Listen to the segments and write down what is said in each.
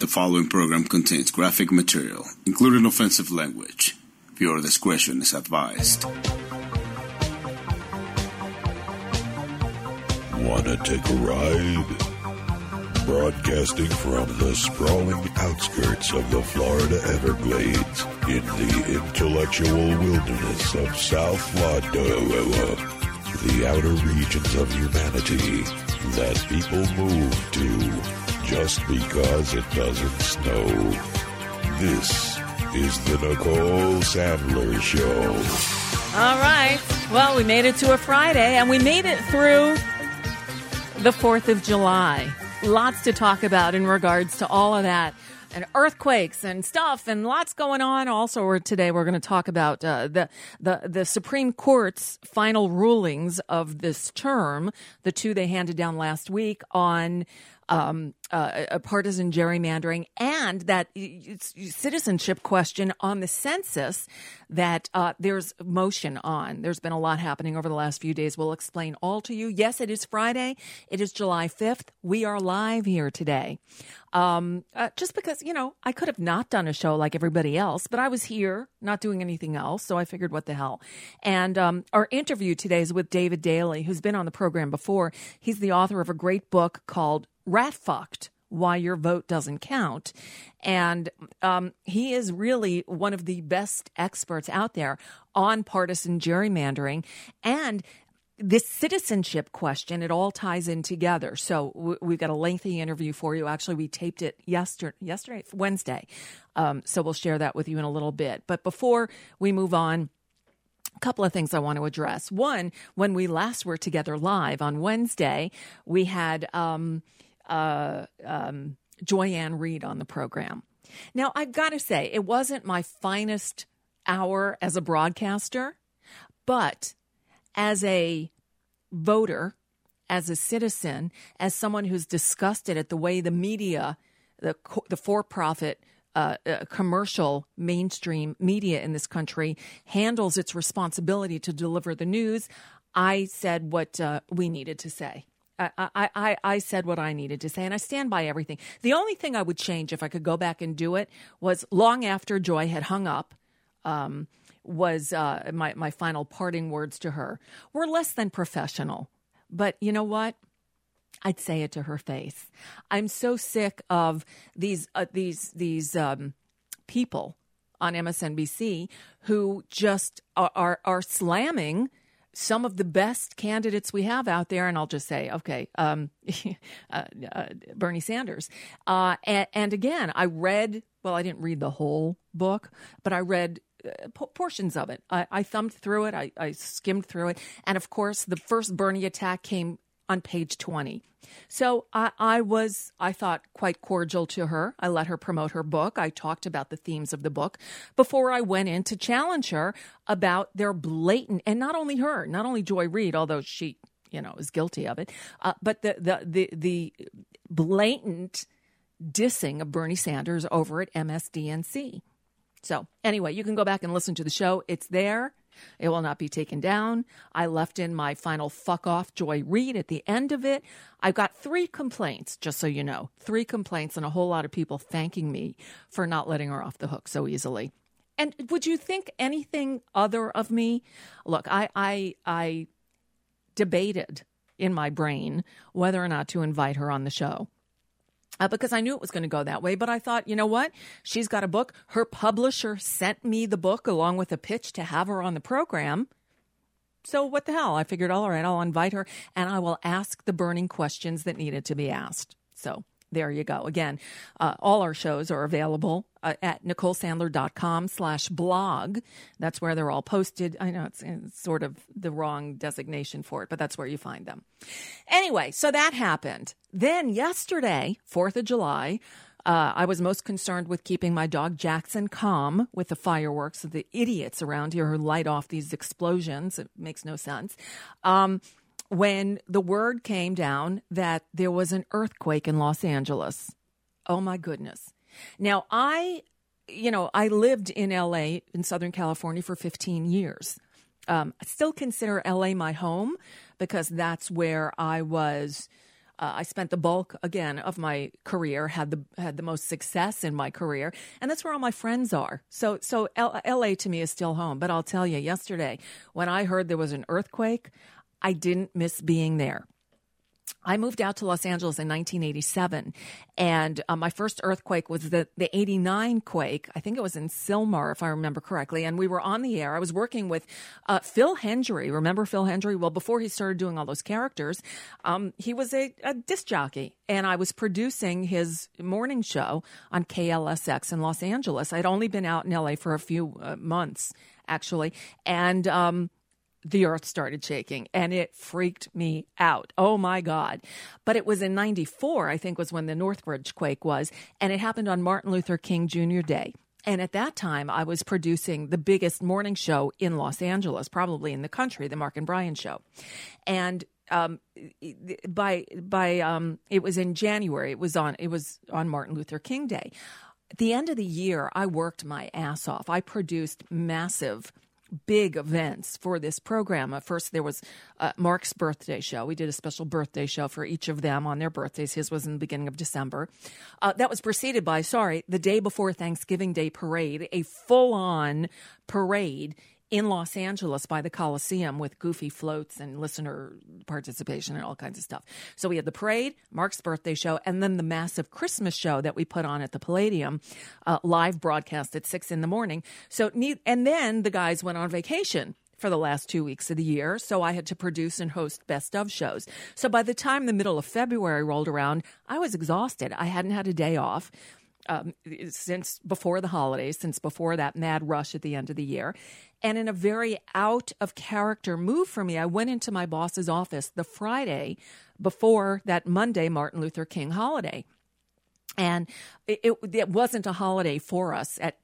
The following program contains graphic material, including offensive language. Viewer discretion is advised. Wanna take a ride? Broadcasting from the sprawling outskirts of the Florida Everglades in the intellectual wilderness of South Florida, the outer regions of humanity that people move to just because it doesn't snow. This is the Nicole Sandler Show. All right. Well, we made it to a Friday, and we made it through the 4th of July. Lots to talk about in regards to all of that, and earthquakes and stuff, and lots going on. Also, today we're going to talk about the Supreme Court's final rulings of this term, the two they handed down last week on partisan gerrymandering, and that citizenship question on the census that there's motion on. There's been a lot happening over the last few days. We'll explain all to you. Yes, it is Friday. It is July 5th. We are live here today. Just because, I could have not done a show like everybody else, but I was here not doing anything else, so I figured what the hell. And our interview today is with David Daley, who's been on the program before. He's the author of a great book called Rat Fucked: Why Your Vote Doesn't Count. And he is really one of the best experts out there on partisan gerrymandering. And this citizenship question, it all ties in together. So we've got a lengthy interview for you. Actually, we taped it yesterday, Wednesday. So we'll share that with you in a little bit. But before we move on, a couple of things I want to address. One, when we last were together live on Wednesday, we had Joy-Ann Reid on the program. Now, I've got to say, it wasn't my finest hour as a broadcaster, but as a voter, as a citizen, as someone who's disgusted at the way the media, the for-profit commercial mainstream media in this country handles its responsibility to deliver the news, I said what we needed to say. I said what I needed to say, and I stand by everything. The only thing I would change if I could go back and do it was long after Joy had hung up, was my final parting words to her were less than professional. But you know what? I'd say it to her face. I'm so sick of these people on MSNBC who just are slamming some of the best candidates we have out there. And I'll just say, okay, Bernie Sanders. And again, I didn't read the whole book, but I read portions of it. I thumbed through it. I skimmed through it. And of course, the first Bernie attack came on page 20. So I thought, quite cordial to her. I let her promote her book. I talked about the themes of the book before I went in to challenge her about their blatant, and not only her, not only Joy Reid, although she, is guilty of it, but the blatant dissing of Bernie Sanders over at MSDNC. So anyway, you can go back and listen to the show. It's there. It will not be taken down. I left in my final fuck off Joy Reid at the end of it. I've got 3 complaints, just so you know. 3 complaints and a whole lot of people thanking me for not letting her off the hook so easily. And would you think anything other of me? Look, I debated in my brain whether or not to invite her on the show. Because I knew it was going to go that way. But I thought, you know what? She's got a book. Her publisher sent me the book along with a pitch to have her on the program. So what the hell? I figured, all right, I'll invite her and I will ask the burning questions that needed to be asked. So there you go. Again, all our shows are available at NicoleSandler.com/blog. That's where they're all posted. I know it's sort of the wrong designation for it, but that's where you find them. Anyway, so that happened. Then yesterday, 4th of July, I was most concerned with keeping my dog Jackson calm with the fireworks of the idiots around here who light off these explosions. It makes no sense. When the word came down that there was an earthquake in Los Angeles. Oh, my goodness. Now, I lived in L.A., in Southern California, for 15 years. I still consider L.A. my home because that's where I was I spent the bulk, again, of my career, had the most success in my career, and that's where all my friends are. So L.A. to me is still home. But I'll tell you, yesterday, when I heard there was an earthquake, I didn't miss being there. I moved out to Los Angeles in 1987, and my first earthquake was the 89 quake. I think it was in Sylmar, if I remember correctly, and we were on the air. I was working with Phil Hendry. Remember Phil Hendry? Well, before he started doing all those characters, he was a disc jockey, and I was producing his morning show on KLSX in Los Angeles. I'd only been out in LA for a few months, actually, and the earth started shaking, and it freaked me out. Oh, my God. But it was in 94, I think, was when the Northridge quake was, and it happened on Martin Luther King Jr. Day. And at that time, I was producing the biggest morning show in Los Angeles, probably in the country, the Mark and Brian Show. And it was in January. It was on Martin Luther King Day. At the end of the year, I worked my ass off. I produced massive big events for this program. First, there was Mark's birthday show. We did a special birthday show for each of them on their birthdays. His was in the beginning of December. That was preceded by, the day before Thanksgiving Day parade, a full-on parade in Los Angeles by the Coliseum with goofy floats and listener participation and all kinds of stuff. So we had the parade, Mark's birthday show, and then the massive Christmas show that we put on at the Palladium, live broadcast at 6 a.m. And then the guys went on vacation for the last 2 weeks of the year, so I had to produce and host best of shows. So by the time the middle of February rolled around, I was exhausted. I hadn't had a day off since before the holidays, since before that mad rush at the end of the year. And in a very out-of-character move for me, I went into my boss's office the Friday before that Monday Martin Luther King holiday. And it wasn't a holiday for us at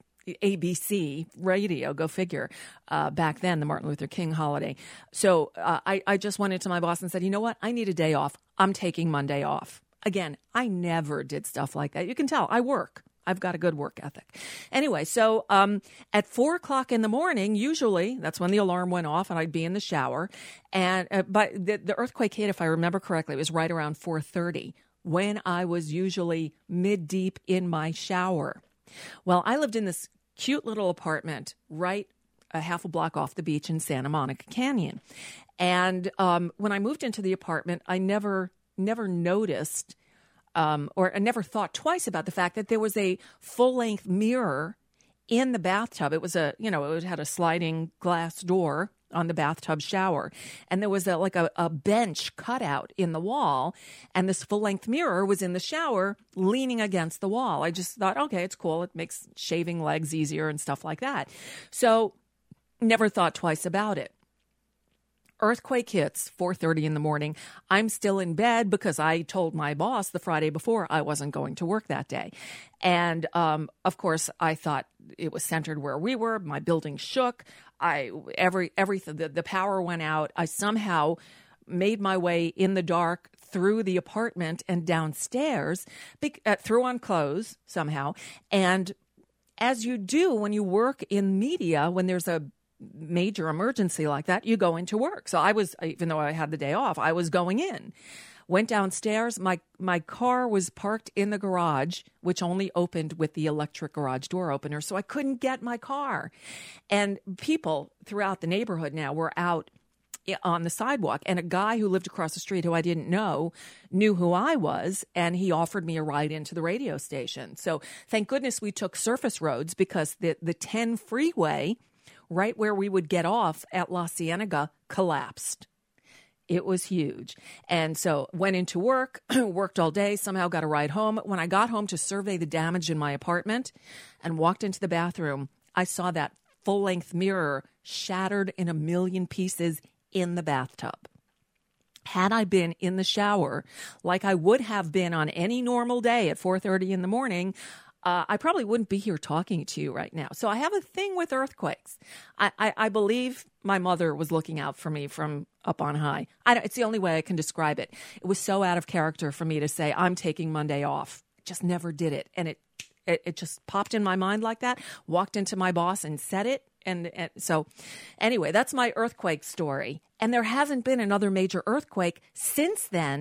ABC radio, go figure, back then, the Martin Luther King holiday. So I just went into my boss and said, you know what? I need a day off. I'm taking Monday off. Again, I never did stuff like that. You can tell I work. I've got a good work ethic. Anyway, so at 4 o'clock in the morning, usually that's when the alarm went off and I'd be in the shower. And but the earthquake hit, if I remember correctly, it was right around 4:30 when I was usually mid-deep in my shower. Well, I lived in this cute little apartment right a half a block off the beach in Santa Monica Canyon. And when I moved into the apartment, I never noticed or I never thought twice about the fact that there was a full-length mirror in the bathtub. It was it had a sliding glass door on the bathtub shower. And there was a bench cut out in the wall, and this full-length mirror was in the shower leaning against the wall. I just thought, okay, it's cool. It makes shaving legs easier and stuff like that. So never thought twice about it. Earthquake hits 4:30 in the morning. I'm still in bed because I told my boss the Friday before I wasn't going to work that day. And, of course, I thought it was centered where we were. My building shook. Everything, the power went out. I somehow made my way in the dark through the apartment and downstairs, threw on clothes somehow. And as you do when you work in media, when there's a major emergency like that, you go into work. So I was, even though I had the day off, I was going in. Went downstairs. My car was parked in the garage, which only opened with the electric garage door opener, so I couldn't get my car. And people throughout the neighborhood now were out on the sidewalk, and a guy who lived across the street who I didn't know knew who I was, and he offered me a ride into the radio station. So thank goodness we took surface roads, because the 10 freeway right where we would get off at La Cienega collapsed. It was huge. And so went into work, worked all day, somehow got a ride home. When I got home to survey the damage in my apartment and walked into the bathroom, I saw that full-length mirror shattered in a million pieces in the bathtub. Had I been in the shower like I would have been on any normal day at 4:30 in the morning, I probably wouldn't be here talking to you right now. So I have a thing with earthquakes. I believe my mother was looking out for me from up on high. It's the only way I can describe it. It was so out of character for me to say, I'm taking Monday off. Just never did it. And it just popped in my mind like that, walked into my boss and said it. And so anyway, that's my earthquake story. And there hasn't been another major earthquake since then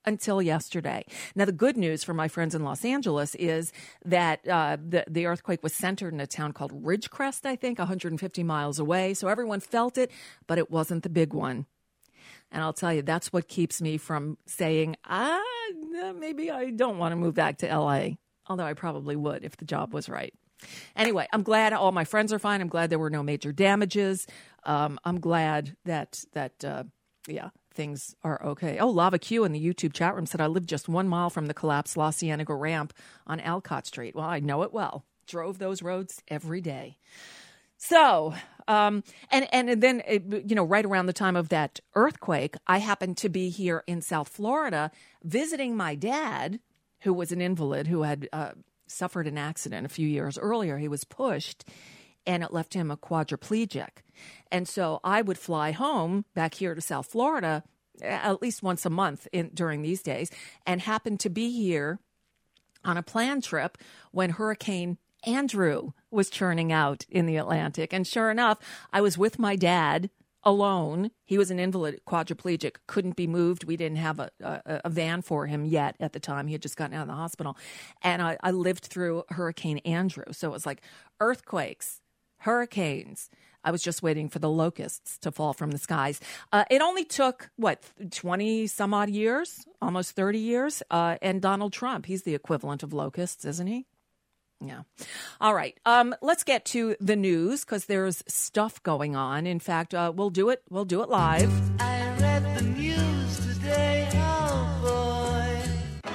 until yesterday. Now, the good news for my friends in Los Angeles is that the earthquake was centered in a town called Ridgecrest, I think, 150 miles away. So everyone felt it, but it wasn't the big one. And I'll tell you, that's what keeps me from saying, maybe I don't want to move back to L.A., although I probably would if the job was right. Anyway, I'm glad all my friends are fine. I'm glad there were no major damages. I'm glad that things are okay. Oh, Lava Q in the YouTube chat room said, I live just 1 mile from the collapsed La Cienega ramp on Alcott Street. Well, I know it well. Drove those roads every day. So, and then, right around the time of that earthquake, I happened to be here in South Florida visiting my dad, who was an invalid who had suffered an accident a few years earlier. He was pushed, and it left him a quadriplegic. And so I would fly home back here to South Florida at least once a month during these days, and happened to be here on a planned trip when Hurricane Andrew was churning out in the Atlantic. And sure enough, I was with my dad alone. He was an invalid, quadriplegic, couldn't be moved. We didn't have a van for him yet at the time. He had just gotten out of the hospital. And I lived through Hurricane Andrew. So it was like earthquakes, hurricanes. I was just waiting for the locusts to fall from the skies. It only took, 20 some odd years, almost 30 years. And Donald Trump, he's the equivalent of locusts, isn't he? Yeah. All right. Let's get to the news because there's stuff going on. In fact, we'll do it live. I read the news today. Oh boy.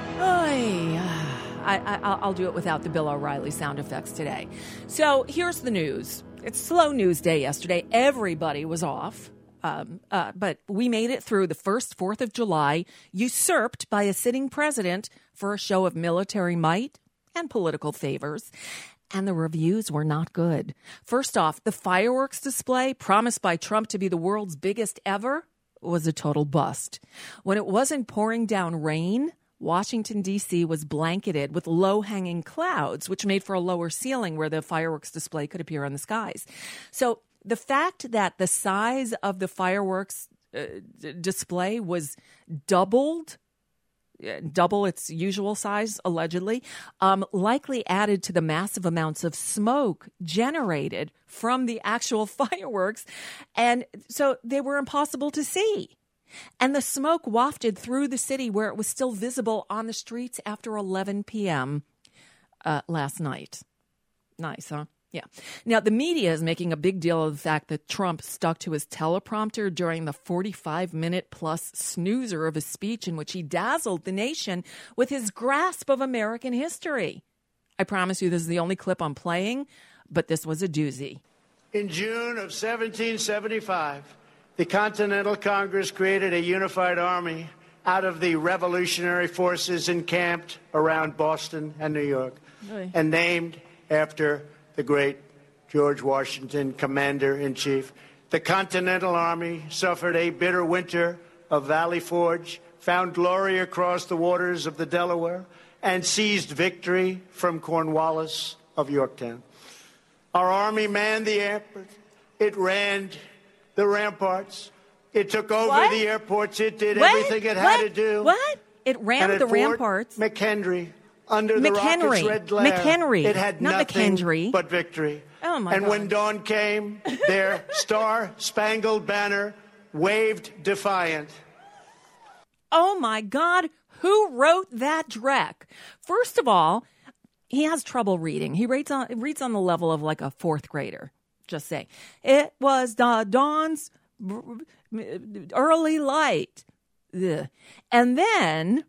I'll do it without the Bill O'Reilly sound effects today. So here's the news. It's slow news day yesterday. Everybody was off. But we made it through the first 4th of July, usurped by a sitting president for a show of military might and political favors. And the reviews were not good. First off, the fireworks display, promised by Trump to be the world's biggest ever, was a total bust. When it wasn't pouring down rain, Washington, D.C. was blanketed with low-hanging clouds, which made for a lower ceiling where the fireworks display could appear in the skies. So the fact that the size of the fireworks display was double its usual size, allegedly, likely added to the massive amounts of smoke generated from the actual fireworks. And so they were impossible to see. And the smoke wafted through the city where it was still visible on the streets after 11 p.m. Last night. Nice, huh? Yeah. Now, the media is making a big deal of the fact that Trump stuck to his teleprompter during the 45-minute-plus snoozer of his speech in which he dazzled the nation with his grasp of American history. I promise you this is the only clip I'm playing, but this was a doozy. In June of 1775, the Continental Congress created a unified army out of the revolutionary forces encamped around Boston and New York, and named after the great George Washington, Commander-in-Chief. The Continental Army suffered a bitter winter of Valley Forge, found glory across the waters of the Delaware, and seized victory from Cornwallis of Yorktown. Our Army manned the airport. It ran the ramparts. It took over the airports. It did everything it had to do. What? It ran the ramparts. McHenry. Under the rocket's red glare, McHenry. it had not nothing McHenry. but victory. Oh, my and God. when dawn came, their star-spangled banner waved defiant. Oh, my God. Who wrote that dreck? First of all, he has trouble reading. He reads on the level of like a fourth grader. Just say, it was the dawn's early light. Ugh. And then...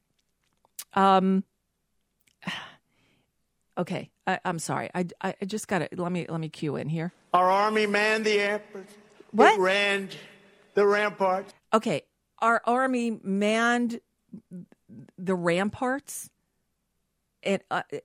Okay, I'm sorry. I just got to let me cue in here. Our Army manned the airport. What? It ran the ramparts. Okay, our Army manned the ramparts. And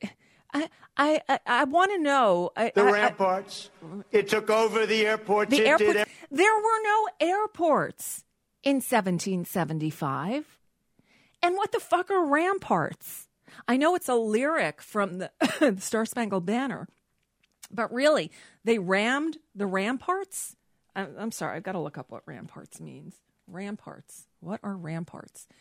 I want to know The ramparts. It took over the airports. the It airports. did There were no airports in 1775. And what the fuck are ramparts? I know it's a lyric from the Star-Spangled Banner, but really, they rammed the ramparts? I'm sorry, I've got to look up what ramparts means. Ramparts. What are ramparts?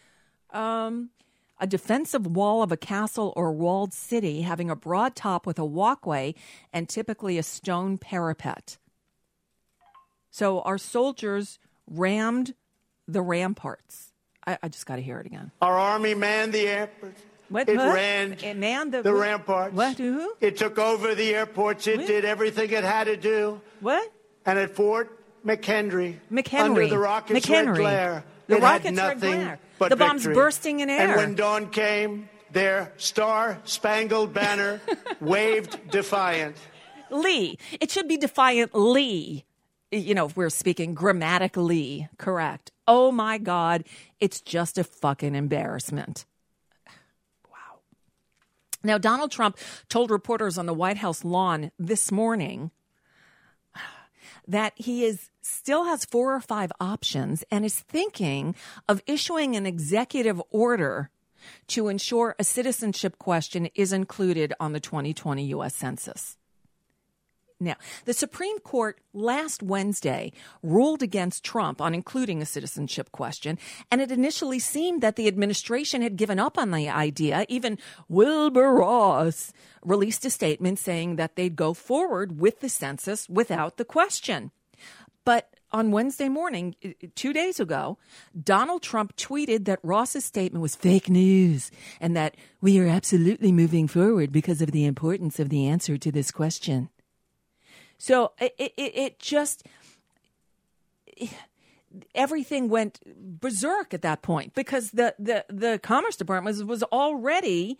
A defensive wall of a castle or walled city having a broad top with a walkway and typically a stone parapet. So our soldiers rammed the ramparts. I just got to hear it again. Our army manned the airport. What? It What? ran It manned the ramparts. What? Who? It took over the airports. It What? did everything it had to do. What? And at Fort McHenry, under the rocket's red glare, The it rocket's had red nothing glare. but The bombs victory. bursting in air. And when dawn came, their star-spangled banner waved defiant. Lee. It should be defiant Lee. You know, if we're speaking grammatically correct. Oh, my God. It's just a fucking embarrassment. Wow. Now, Donald Trump told reporters on the White House lawn this morning that he still has 4 or 5 options and is thinking of issuing an executive order to ensure a citizenship question is included on the 2020 U.S. Census. Now, the Supreme Court last Wednesday ruled against Trump on including a citizenship question, and it initially seemed that the administration had given up on the idea. Even Wilbur Ross released a statement saying that they'd go forward with the census without the question. But on Wednesday morning, 2 days ago, Donald Trump tweeted that Ross's statement was fake news and that we are absolutely moving forward because of the importance of the answer to this question. So it just, everything went berserk at that point because the Commerce Department was already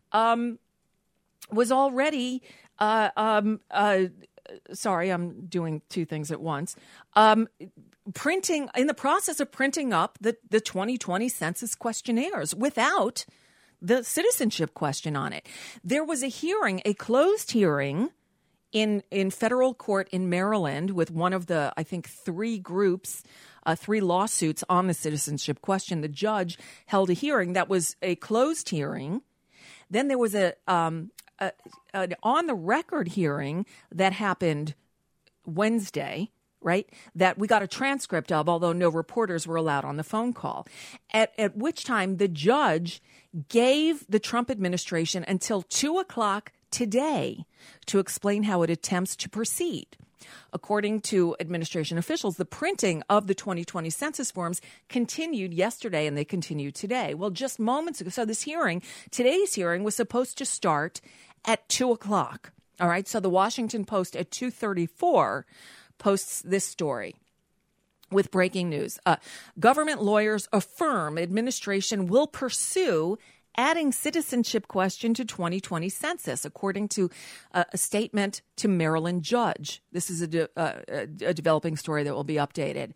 sorry, I'm doing 2 things at once. In the process of printing up the 2020 census questionnaires without the citizenship question on it. There was a hearing, a closed hearing in federal court in Maryland with one of the, I think, 3 groups, 3 lawsuits on the citizenship question. The judge held a hearing that was a closed hearing. Then there was an on-the-record hearing that happened Wednesday, right, that we got a transcript of, although no reporters were allowed on the phone call, at which time the judge gave the Trump administration until 2 o'clock today to explain how it attempts to proceed. According to administration officials, the printing of the 2020 census forms continued yesterday and they continue today. Well, just moments ago, so today's hearing was supposed to start at 2 o'clock. All right, so the Washington Post at 2:34 posts this story with breaking news. Government lawyers affirm administration will pursue adding citizenship question to 2020 census, according to a statement to Maryland judge. This is a developing story that will be updated.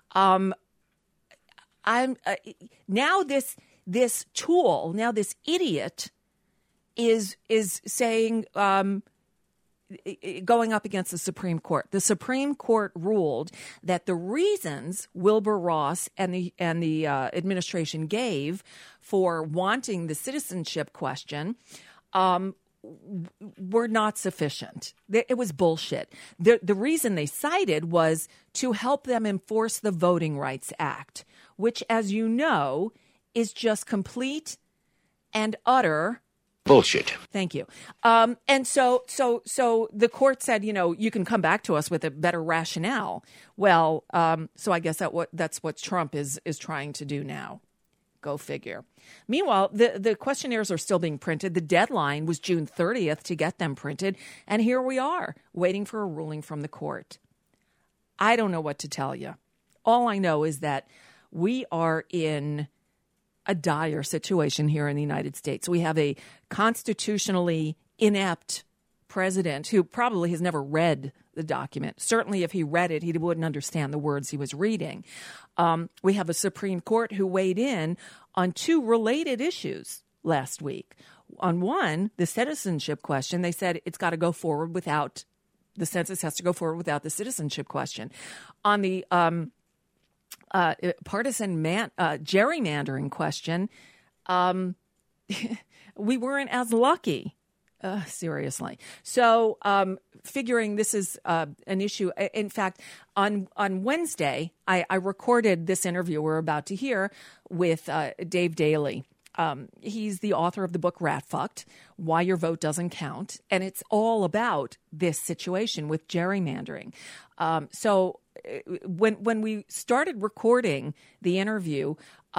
Now this tool, now this idiot is saying, going up against the Supreme Court. The Supreme Court ruled that the reasons Wilbur Ross and the administration gave for wanting the citizenship question were not sufficient. It was bullshit. The reason they cited was to help them enforce the Voting Rights Act, which, as you know, is just complete and utter bullshit. Thank you. And so the court said, you can come back to us with a better rationale. Well, so I guess that's what Trump is trying to do now. Go figure. Meanwhile, the questionnaires are still being printed. The deadline was June 30th to get them printed. And here we are waiting for a ruling from the court. I don't know what to tell you. All I know is that we are in a dire situation here in the United States. We have a constitutionally inept president who probably has never read the document. Certainly if he read it, he wouldn't understand the words he was reading. We have a Supreme Court who weighed in on 2 related issues last week. On one, the citizenship question, they said it's got to go forward without, the census has to go forward without the citizenship question. On the partisan gerrymandering question, we weren't as lucky. Seriously. So figuring this is an issue. In fact, on Wednesday, I recorded this interview we're about to hear with Dave Daley. He's the author of the book Rat Fucked, Why Your Vote Doesn't Count. And it's all about this situation with gerrymandering. So when we started recording the interview,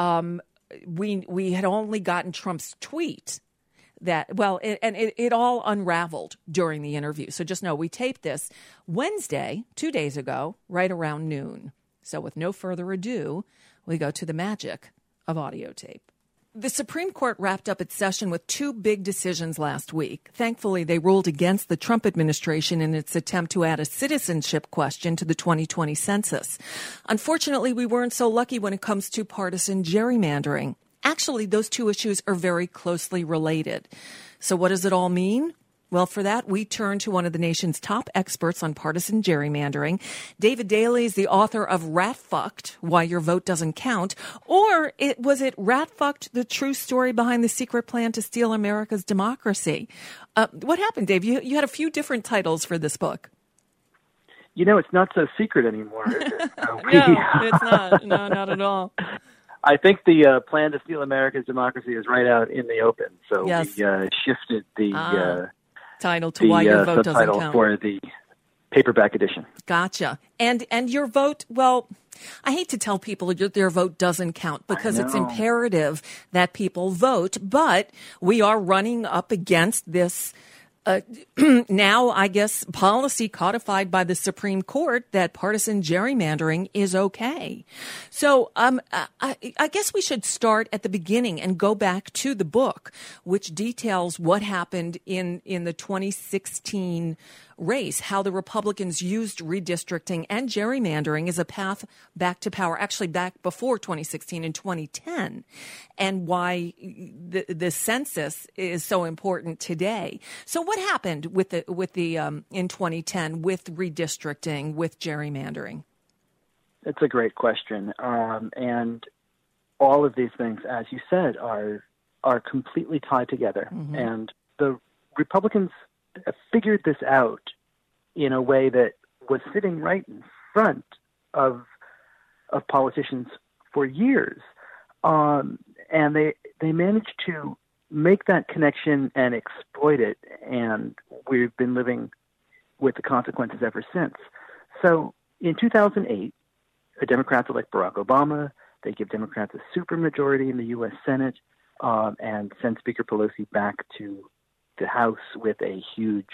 we had only gotten Trump's tweet it all unraveled during the interview. So just know we taped this Wednesday, 2 days ago, right around noon. So with no further ado, we go to the magic of audio tape. The Supreme Court wrapped up its session with two big decisions last week. Thankfully, they ruled against the Trump administration in its attempt to add a citizenship question to the 2020 census. Unfortunately, we weren't so lucky when it comes to partisan gerrymandering. Actually, those two issues are very closely related. So what does it all mean? Well, for that, we turn to one of the nation's top experts on partisan gerrymandering. David Daley is the author of Rat Fucked, Why Your Vote Doesn't Count. Or was it Rat Fucked, the true story behind the secret plan to steal America's democracy? What happened, Dave? You had a few different titles for this book. It's not so secret anymore, is it? No, it's not. No, not at all. I think the plan to steal America's democracy is right out in the open. So yes. We shifted the title to Why Your Vote Doesn't Count for the paperback edition. Gotcha. And your vote, well, I hate to tell people their vote doesn't count because it's imperative that people vote, but we are running up against this now, I guess, policy codified by the Supreme Court that partisan gerrymandering is okay. So I guess we should start at the beginning and go back to the book, which details what happened in the 2016 race, how the Republicans used redistricting and gerrymandering as a path back to power, actually back before 2016 and 2010, and why the census is so important today. So what happened with the in 2010 with redistricting, with gerrymandering? It's a great question. And all of these things, as you said, are completely tied together. Mm-hmm. And the Republicans figured this out in a way that was sitting right in front of politicians for years. And they managed to make that connection and exploit it. And we've been living with the consequences ever since. So in 2008, the Democrats elect Barack Obama. They give Democrats a supermajority in the U.S. Senate and send Speaker Pelosi back to the House with a huge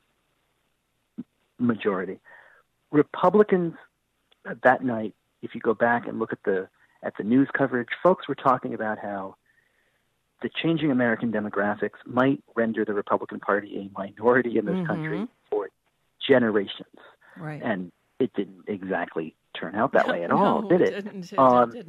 majority. Republicans that night, if you go back and look at the news coverage, folks were talking about how the changing American demographics might render the Republican Party a minority in this mm-hmm. country for generations. Right. And it didn't exactly turn out that way at all, did it? It did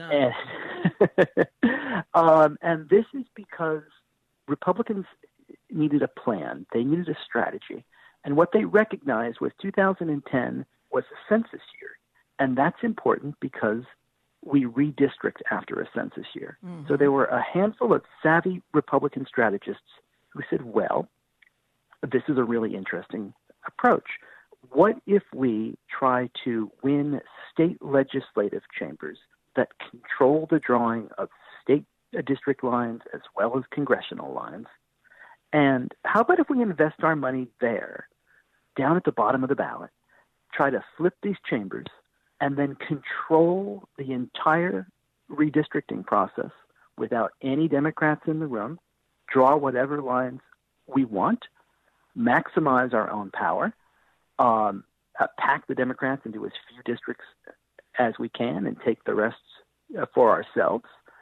not. And this is because Republicans needed a plan. They needed a strategy. And what they recognized was 2010 was a census year. And that's important because we redistrict after a census year. Mm-hmm. So there were a handful of savvy Republican strategists who said, well, this is a really interesting approach. What if we try to win state legislative chambers that control the drawing of state district lines as well as congressional lines? And how about if we invest our money there, down at the bottom of the ballot, try to flip these chambers, and then control the entire redistricting process without any Democrats in the room, draw whatever lines we want, maximize our own power, pack the Democrats into as few districts as we can and take the rest for ourselves,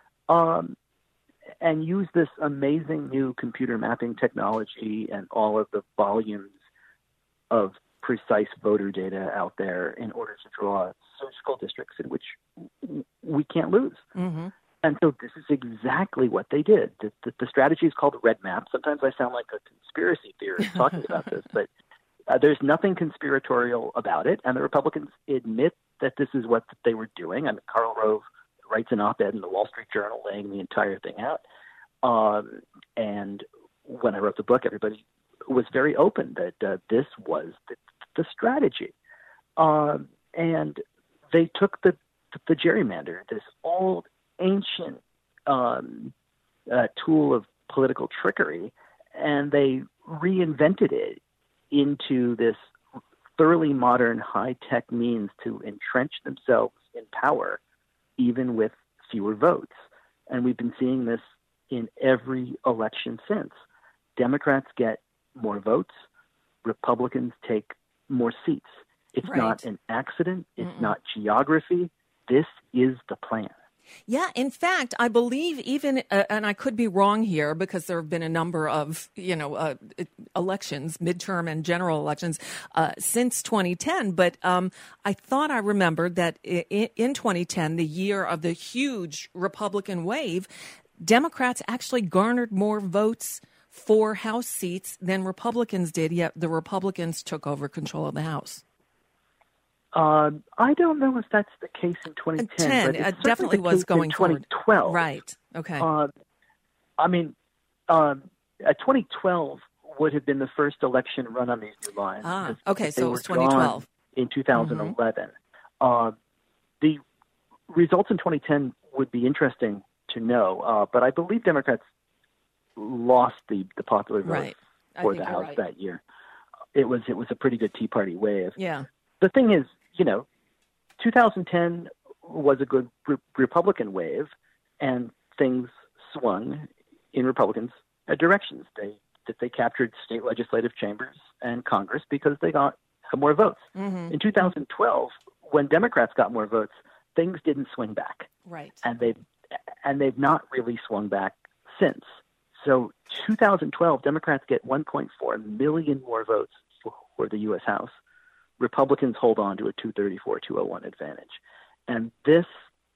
and use this amazing new computer mapping technology and all of the volumes of precise voter data out there in order to draw surgical districts in which we can't lose. Mm-hmm. And so this is exactly what they did. The strategy is called Red Map. Sometimes I sound like a conspiracy theorist talking about this, but there's nothing conspiratorial about it. And the Republicans admit that this is what they were doing. I mean, Karl Rove writes an op-ed in the Wall Street Journal laying the entire thing out. And when I wrote the book, everybody was very open that this was the strategy. And they took the gerrymander, this old, ancient tool of political trickery, and they reinvented it into this thoroughly modern, high-tech means to entrench themselves in power, even with fewer votes. And we've been seeing this in every election since. Democrats get more votes, Republicans take more seats. It's not an accident. It's not geography. This is the plan. Yeah, in fact, I believe even, and I could be wrong here because there have been a number of, elections, midterm and general elections since 2010. But I thought I remembered that in 2010, the year of the huge Republican wave, Democrats actually garnered more votes for House seats than Republicans did, yet the Republicans took over control of the House. I don't know if that's the case in 2010, but it definitely was going forward. 2012. Right. Okay. 2012 would have been the first election run on these new lines. Okay, so it was 2012. In 2011. The results in 2010 would be interesting to know, but I believe Democrats lost the popular vote for the House that year. It was a pretty good Tea Party wave. Yeah. The thing is, 2010 was a good Republican wave, and things swung in Republicans' directions. They captured state legislative chambers and Congress because they got more votes. Mm-hmm. In 2012, when Democrats got more votes, things didn't swing back. Right. And they've not really swung back since. So 2012, Democrats get 1.4 million more votes for the U.S. House. Republicans hold on to a 234-201 advantage. And this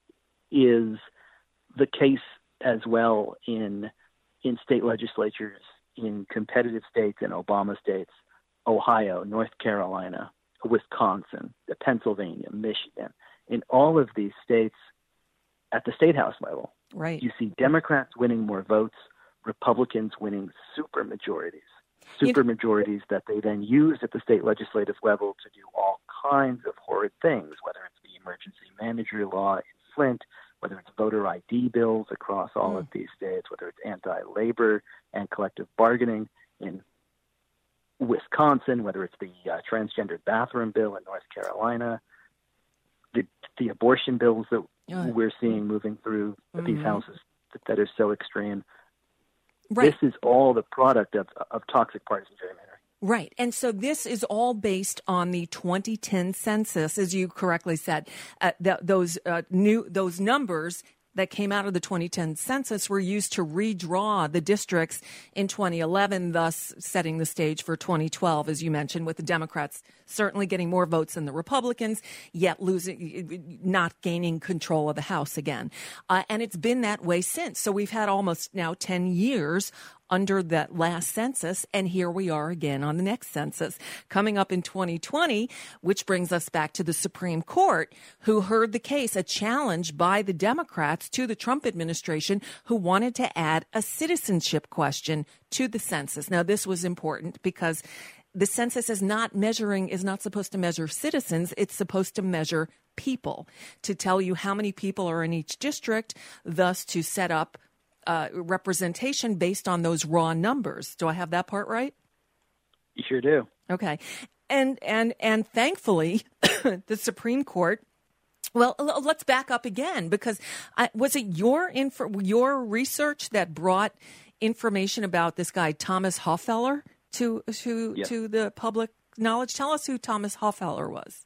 is the case as well in state legislatures in competitive states and Obama states, Ohio, North Carolina, Wisconsin, Pennsylvania, Michigan. In all of these states, at the state house level, you see Democrats winning more votes, Republicans winning supermajorities that they then use at the state legislative level to do all kinds of horrid things, whether it's the emergency manager law in Flint, whether it's voter ID bills across all of these states, whether it's anti-labor and collective bargaining in Wisconsin, whether it's the transgendered bathroom bill in North Carolina, the abortion bills that we're seeing moving through these houses that are so extreme. Right. This is all the product of toxic partisan gerrymandering. Right. And so this is all based on the 2010 census, as you correctly said. Those numbers that came out of the 2010 census were used to redraw the districts in 2011, thus setting the stage for 2012, as you mentioned, with the Democrats certainly getting more votes than the Republicans, yet not gaining control of the House again. And it's been that way since. So we've had almost now 10 years under that last census, and here we are again on the next census coming up in 2020, which brings us back to the Supreme Court, who heard the case, a challenge by the Democrats to the Trump administration, who wanted to add a citizenship question to the census. Now, this was important because the census is not supposed to measure citizens. It's supposed to measure people, to tell you how many people are in each district, thus to set up representation based on those raw numbers. Do I have that part right? You sure do. Okay. And thankfully, the Supreme Court, well, let's back up again, because was it your research that brought information about this guy, Thomas Hoffeller, to the public knowledge? Tell us who Thomas Hoffeller was.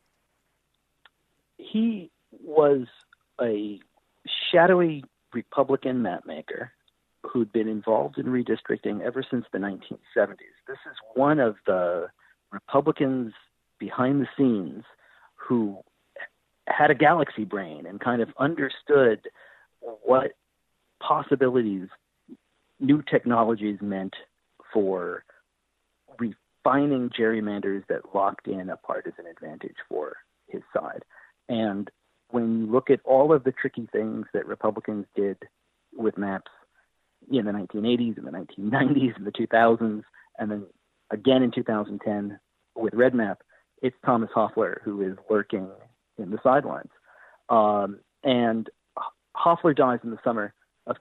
He was a shadowy Republican mapmaker who'd been involved in redistricting ever since the 1970s. This is one of the Republicans behind the scenes who had a galaxy brain and kind of understood what possibilities new technologies meant for refining gerrymanders that locked in a partisan advantage for his side. And when you look at all of the tricky things that Republicans did with maps in the 1980s and the 1990s and the 2000s, and then again in 2010 with RedMap, it's Thomas Hofeller who is lurking in the sidelines. And Hofeller dies in the summer of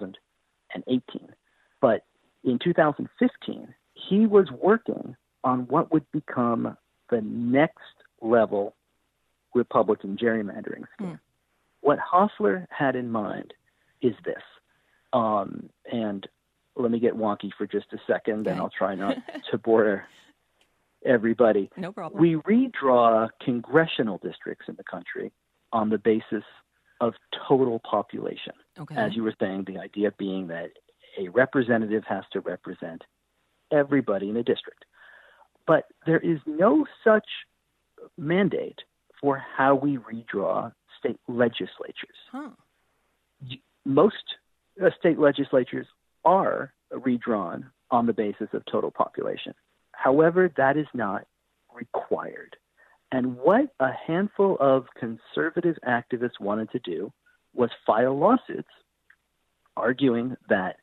2018. But in 2015, he was working on what would become the next level Republican gerrymandering scheme. What Hofeller had in mind is this, and let me get wonky for just a second, and I'll try not to bore everybody. No problem. We redraw congressional districts in the country on the basis of total population. Okay. As you were saying, the idea being that a representative has to represent everybody in a district. But there is no such mandate for how we redraw state legislatures. Most state legislatures are redrawn on the basis of total population. However, that is not required. And what a handful of conservative activists wanted to do was file lawsuits arguing that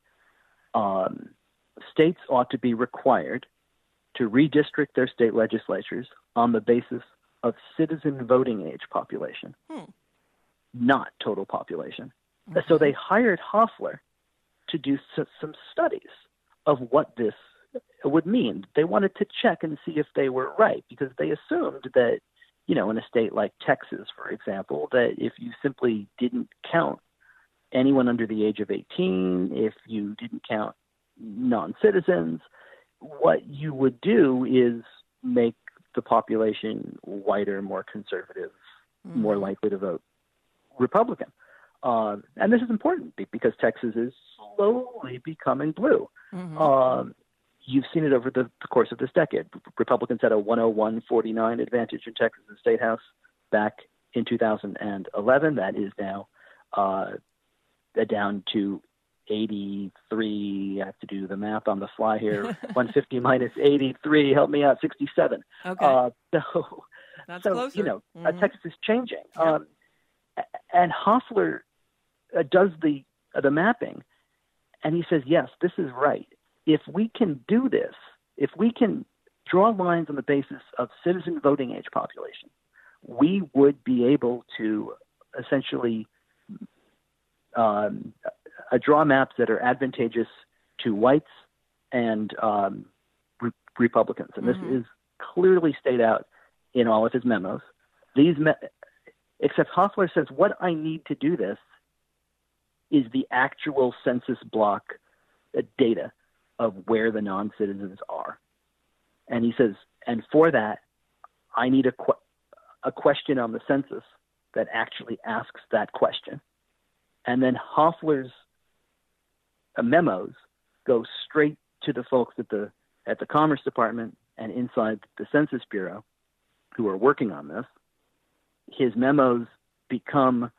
states ought to be required to redistrict their state legislatures on the basis of citizen voting age population, not total population. Okay. So they hired Hofeller to do some studies of what this would mean. They wanted to check and see if they were right, because they assumed that, in a state like Texas, for example, that if you simply didn't count anyone under the age of 18, if you didn't count non-citizens, what you would do is make the population whiter, more conservative, more likely to vote Republican. And this is important because Texas is slowly becoming blue. You've seen it over the course of this decade. Republicans had a 101-49 advantage in Texas State House back in 2011. That is now down to 83. I have to do the math on the fly here. 150 minus 83. Help me out. 67. Okay. That's closer. Texas is changing. Yep. And Hofeller does the mapping, and he says, yes, this is right. If we can do this, if we can draw lines on the basis of citizen voting age population, we would be able to essentially draw maps that are advantageous to whites and Republicans. And this is clearly stated out in all of his memos. Except Hofeller says, what I need to do this is the actual census block data of where the non-citizens are. And he says, and for that, I need a question on the census that actually asks that question. And then Hofeller's memos go straight to the folks at the Commerce Department and inside the Census Bureau who are working on this. His memos become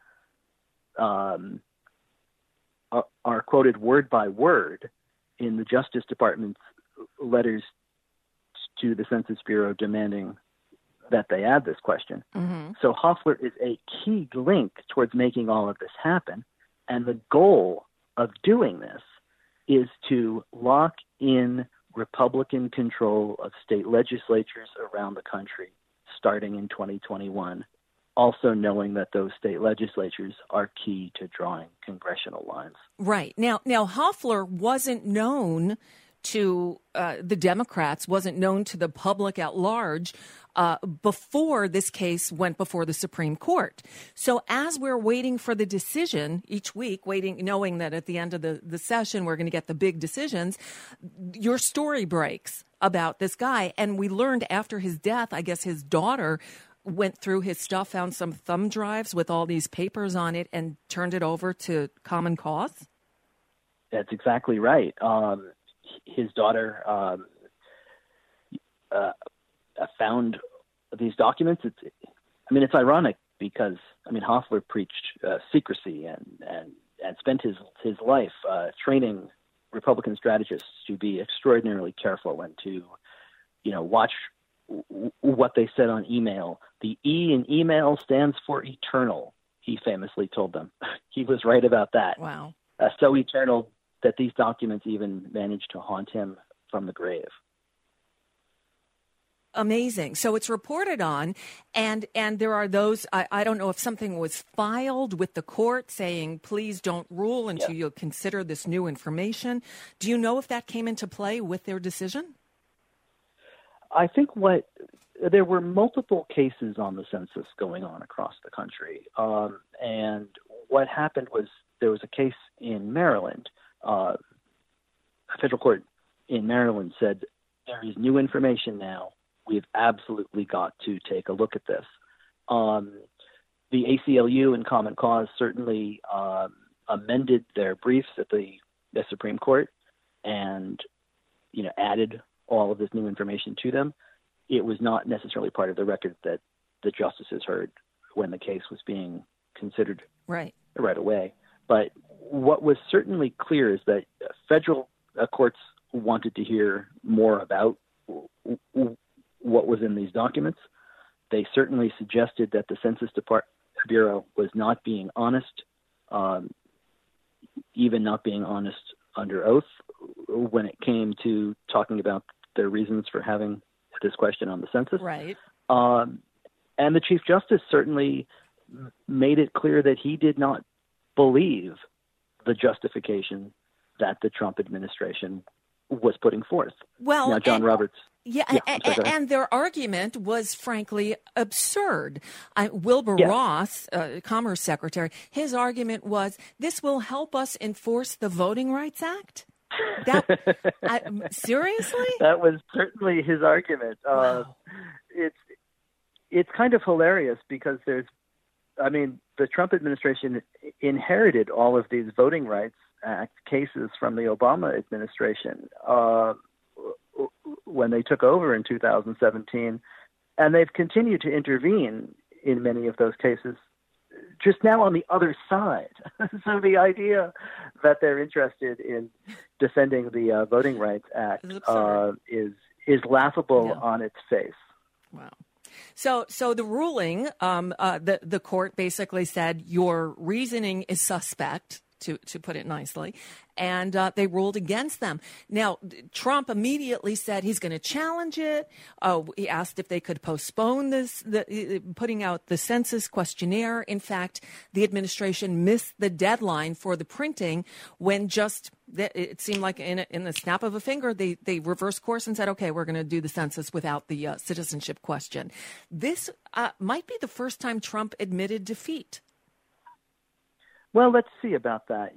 are quoted word by word in the Justice Department's letters to the Census Bureau demanding that they add this question. So Hofeller is a key link towards making all of this happen. And the goal of doing this is to lock in Republican control of state legislatures around the country starting in 2021, also knowing that those state legislatures are key to drawing congressional lines. Right. Now Hofeller wasn't known to the Democrats, wasn't known to the public at large before this case went before the Supreme Court. So as we're waiting for the decision each week, knowing that at the end of the session we're going to get the big decisions, your story breaks about this guy. And we learned after his death, I guess his daughter went through his stuff, found some thumb drives with all these papers on it, and turned it over to Common Cause? That's exactly right. His daughter found these documents. It's ironic because, Hofeller preached secrecy and spent his life training Republican strategists to be extraordinarily careful and to, watch what they said on email. The E in email stands for eternal, he famously told them. He was right about that. Wow. So eternal that these documents even managed to haunt him from the grave. Amazing. So it's reported on, and there are those, I don't know if something was filed with the court saying, please don't rule until you consider this new information. Do you know if that came into play with their decision? I think there were multiple cases on the census going on across the country. And what happened was there was a case in Maryland. A federal court in Maryland said, there is new information now. We've absolutely got to take a look at this. The ACLU and Common Cause certainly amended their briefs at the Supreme Court and, added all of this new information to them. It was not necessarily part of the record that the justices heard when the case was being considered right away. But what was certainly clear is that federal courts wanted to hear more about what was in these documents. They certainly suggested that the Census Bureau was not being honest, even not being honest under oath when it came to talking about their reasons for having this question on the census. Right. And the Chief Justice certainly made it clear that he did not believe the justification that the Trump administration was putting forth. Well, now, John Roberts. And their argument was frankly absurd. Wilbur Ross, Commerce Secretary, his argument was this will help us enforce the Voting Rights Act. Seriously? That was certainly his argument. Wow. It's kind of hilarious because the Trump administration inherited all of these Voting Rights Act cases from the Obama administration when they took over in 2017, and they've continued to intervene in many of those cases, just now on the other side. So the idea that they're interested in defending the Voting Rights Act is laughable on its face. Wow. So the ruling, the court basically said your reasoning is suspect, to put it nicely, and they ruled against them. Now, Trump immediately said he's going to challenge it. He asked if they could postpone putting out the census questionnaire. In fact, the administration missed the deadline for the printing when it seemed like in the snap of a finger, they reversed course and said, okay, we're going to do the census without the citizenship question. This might be the first time Trump admitted defeat. Well, let's see about that.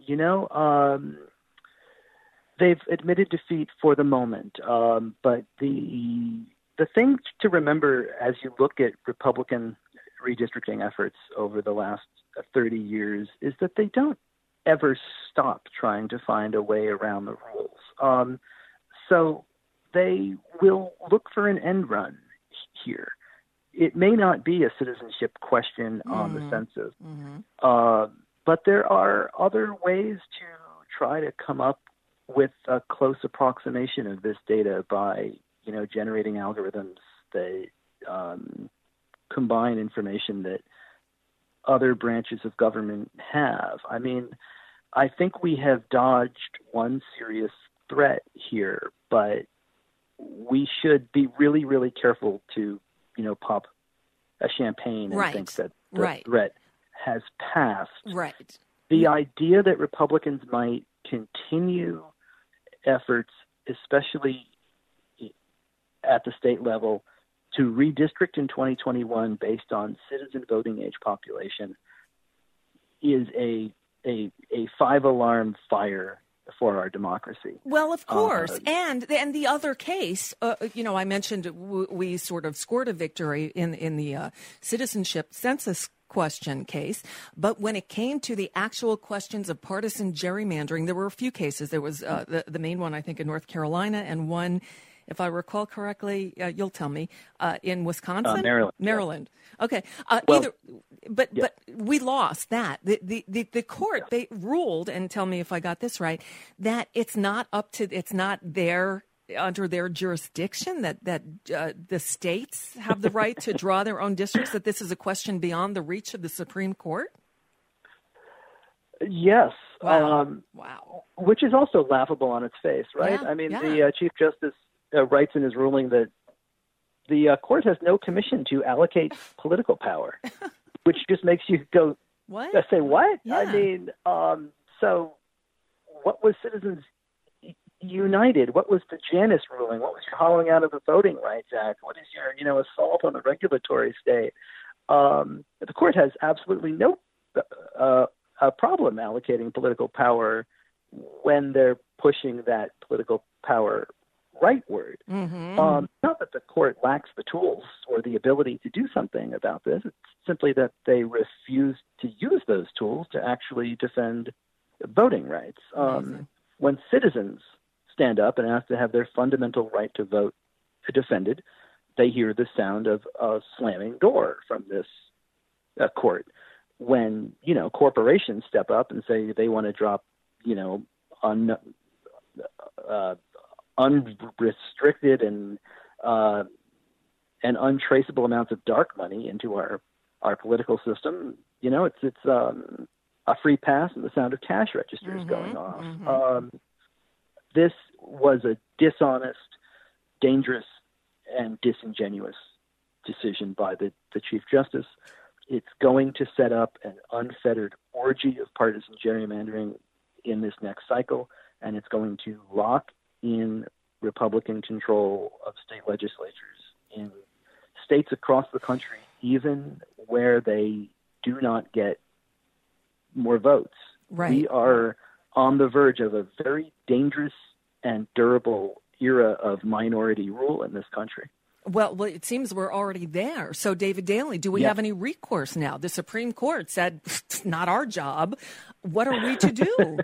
They've admitted defeat for the moment. But the thing to remember as you look at Republican redistricting efforts over the last 30 years is that they don't ever stop trying to find a way around the rules. So they will look for an end run here. It may not be a citizenship question on the census. Mm-hmm. But there are other ways to try to come up with a close approximation of this data by, generating algorithms that combine information that other branches of government have. I think we have dodged one serious threat here, but we should be really, really careful to, pop a champagne and think that the threat has passed. Right. The idea that Republicans might continue efforts, especially at the state level, to redistrict in 2021 based on citizen voting age population is a five-alarm fire for our democracy. Well, of course. And the other case, I mentioned we sort of scored a victory in the citizenship census question case. But when it came to the actual questions of partisan gerrymandering, there were a few cases. There was the main one, I think, in North Carolina, and one, if I recall correctly, you'll tell me, in Wisconsin? Maryland. Yeah. Okay. But we lost that. The court, they ruled, and tell me if I got this right, that it's not under their jurisdiction, that the states have the right to draw their own districts, that this is a question beyond the reach of the Supreme Court? Yes. Wow. Which is also laughable on its face, right? Yeah, the Chief Justice writes in his ruling that the court has no commission to allocate political power, which just makes you go, What? say, what? Yeah. I mean, so what was Citizens United? What was the Janus ruling? What was your hollowing out of the Voting Rights Act? What is your, assault on the regulatory state? The court has absolutely no problem allocating political power when they're pushing that political power rightward. Mm-hmm. Not that the court lacks the tools or the ability to do something about this. It's simply that they refuse to use those tools to actually defend voting rights. When citizens stand up and ask to have their fundamental right to vote defended, they hear the sound of a slamming door from this court. When, corporations step up and say they want to drop, unrestricted and untraceable amounts of dark money into our political system, it's a free pass and the sound of cash registers going off. Mm-hmm. This was a dishonest, dangerous, and disingenuous decision by the Chief Justice. It's going to set up an unfettered orgy of partisan gerrymandering in this next cycle, and it's going to lock in Republican control of state legislatures in states across the country, even where they do not get more votes. Right. We are on the verge of a very dangerous and durable era of minority rule in this country. Well, it seems we're already there. So, David Daley, do we have any recourse now? The Supreme Court said, it's not our job. What are we to do?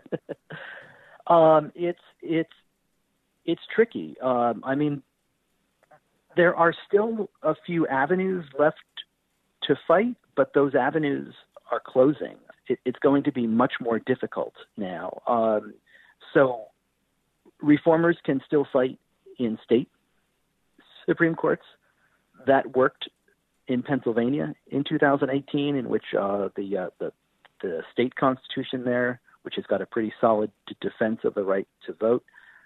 It's tricky. I mean, there are still a few avenues left to fight, but those avenues are closing. It's going to be much more difficult now. So reformers can still fight in state Supreme Courts. That worked in Pennsylvania in 2018, in which the state constitution there, which has got a pretty solid defense of the right to vote,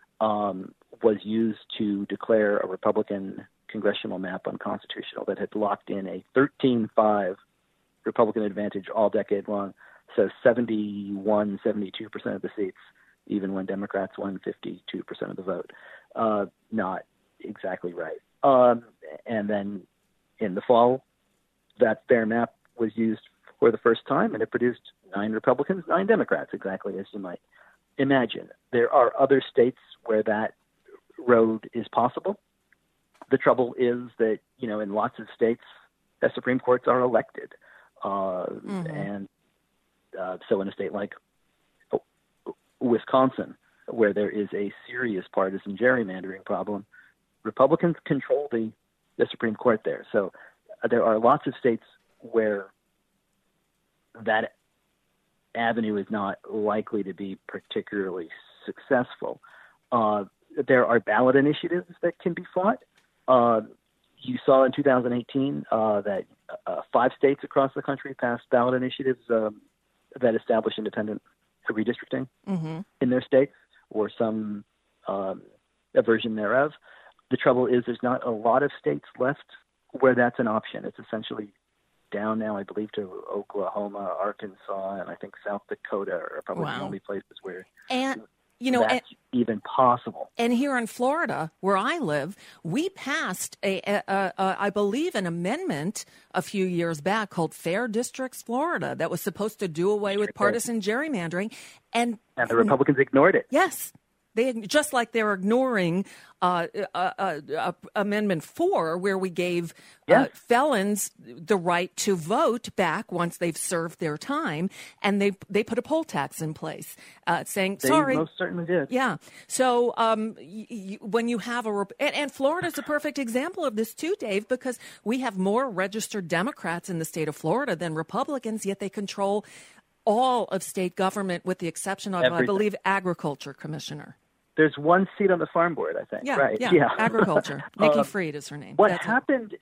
was used to declare a Republican congressional map unconstitutional that had locked in a 13-5 Republican advantage all decade long. So 71, 72% of the seats, even when Democrats won 52% of the vote. Not exactly right. And then in the fall, that fair map was used for the first time, and it produced 9 Republicans, 9 Democrats, exactly as you might imagine. There are other states where that road is possible. The trouble is that, in lots of states, the Supreme Courts are elected. And so in a state like Wisconsin, where there is a serious partisan gerrymandering problem, Republicans control the Supreme Court there. So there are lots of states where that avenue is not likely to be particularly successful. There are ballot initiatives that can be fought. You saw in 2018 that 5 states across the country passed ballot initiatives that establish independent redistricting in their states, or some version thereof. The trouble is there's not a lot of states left where that's an option. It's essentially down now, I believe, to Oklahoma, Arkansas, and I think South Dakota are probably the only places where that's even possible. And here in Florida, where I live, we passed I believe, an amendment a few years back called Fair Districts Florida that was supposed to do away with partisan gerrymandering, and the Republicans ignored it. Yes. They, just like they're ignoring Amendment 4, where we gave felons the right to vote back once they've served their time, and they put a poll tax in place, saying, sorry. They most certainly did. Yeah. So when you have and Florida's a perfect example of this too, Dave, because we have more registered Democrats in the state of Florida than Republicans, yet they control all of state government with the exception of, I believe, Agriculture Commissioner. There's 1 seat on the farm board, I think. Yeah, right? Yeah. Agriculture. Nikki Fried is her name. What happened